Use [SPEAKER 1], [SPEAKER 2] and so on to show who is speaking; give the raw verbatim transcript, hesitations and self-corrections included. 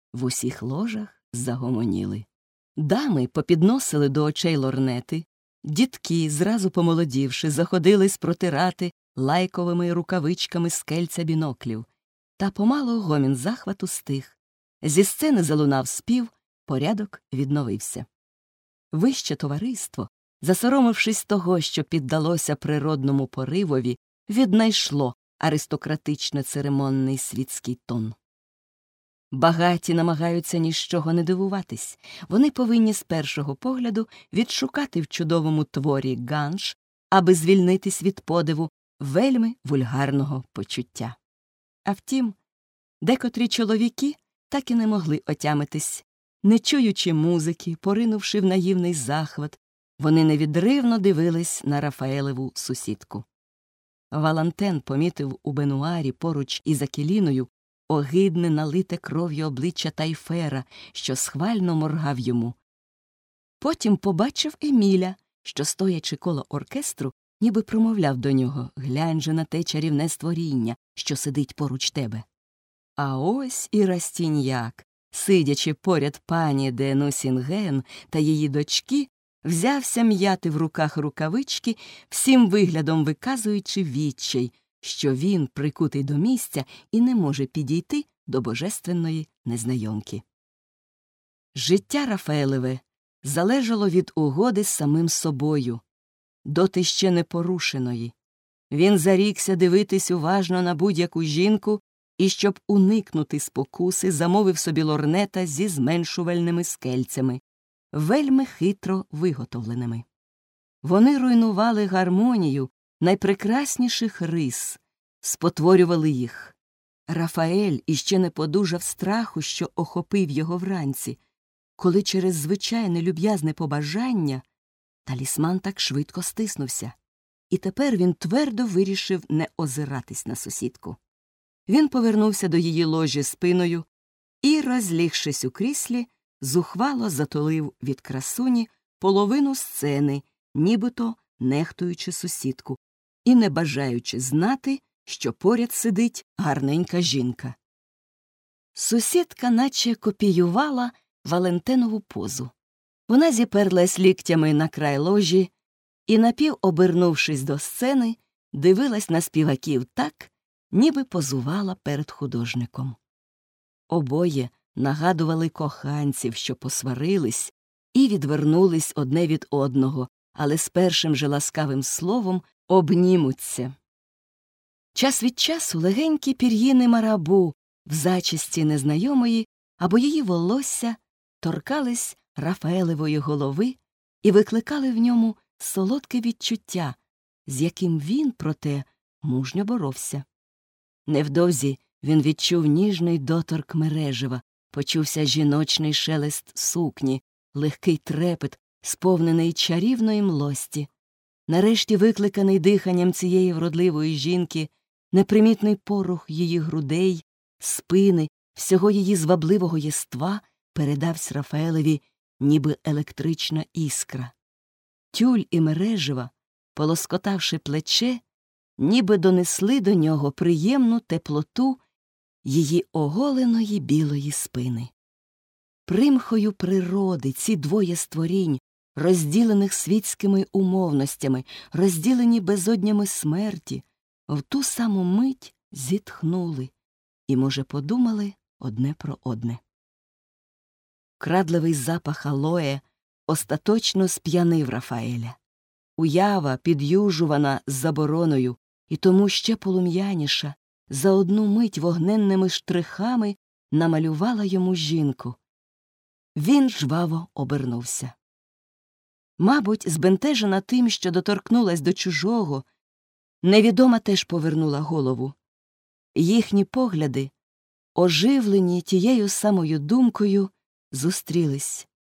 [SPEAKER 1] В усіх ложах загомоніли. Дами попідносили до очей лорнети, дітки, зразу помолодівши, заходились протирати лайковими рукавичками скельця біноклів. Та помалу гомін захвату стих. Зі сцени залунав спів, порядок відновився. Вище товариство, засоромившись того, що піддалося природному поривові, віднайшло аристократично-церемонний світський тон. Багаті намагаються ні з чого не дивуватись. Вони повинні з першого погляду відшукати в чудовому творі ганж, аби звільнитись від подиву вельми вульгарного почуття. А втім, декотрі чоловіки так і не могли отямитись. Не чуючи музики, поринувши в наївний захват, вони невідривно дивились на Рафаелеву сусідку. Валантен помітив у бенуарі поруч із Акеліною огидне налите кров'ю обличчя Тайфера, що схвально моргав йому. Потім побачив Еміля, що, стоячи коло оркестру, ніби промовляв до нього: «Глянь же на те чарівне створіння, що сидить поруч тебе». А ось і Растіньяк, сидячи поряд пані де Нусінген та її дочки, взявся м'яти в руках рукавички, всім виглядом виказуючи відчай, що він прикутий до місця і не може підійти до божественної незнайомки. Життя Рафаелеве залежало від угоди з самим собою, доти ще не порушеної. Він зарікся дивитись уважно на будь-яку жінку і, щоб уникнути спокуси, замовив собі лорнета зі зменшувальними скельцями, вельми хитро виготовленими. Вони руйнували гармонію найпрекрасніших рис, спотворювали їх. Рафаель іще не подужав страху, що охопив його вранці, коли через звичайне люб'язне побажання талісман так швидко стиснувся. І тепер він твердо вирішив не озиратись на сусідку. Він повернувся до її ложі спиною і, розлігшись у кріслі, зухвало затулив від красуні половину сцени, нібито нехтуючи сусідку і не бажаючи знати, що поряд сидить гарненька жінка. Сусідка наче копіювала Валентинову позу. Вона зіперлась ліктями на край ложі і, напів обернувшись до сцени, дивилась на співаків так, ніби позувала перед художником. Обоє нагадували коханців, що посварились і відвернулись одне від одного, але з першим же ласкавим словом обнімуться. Час від часу легенькі пір'їни марабу в зачісті незнайомої або її волосся торкались Рафаелевої голови і викликали в ньому солодке відчуття, з яким він, проте, мужньо боровся. Невдовзі він відчув ніжний доторк мережева, почувся жіночний шелест сукні, легкий трепет, сповнений чарівної млості. Нарешті, викликаний диханням цієї вродливої жінки, непримітний порух її грудей, спини, всього її звабливого єства передавсь Рафаелеві, ніби електрична іскра. Тюль і мережева, полоскотавши плече, ніби донесли до нього приємну теплоту її оголеної білої спини. Примхою природи ці двоє створінь, розділених світськими умовностями, розділені безоднями смерті, в ту саму мить зітхнули і, може, подумали одне про одне. Крадливий запах алоє остаточно сп'янив Рафаеля. Уява, підюжувана забороною і тому ще полум'яніша, за одну мить вогненними штрихами намалювала йому жінку. Він жваво обернувся. Мабуть, збентежена тим, що доторкнулась до чужого, невідома теж повернула голову. Їхні погляди, оживлені тією самою думкою, зустрілись.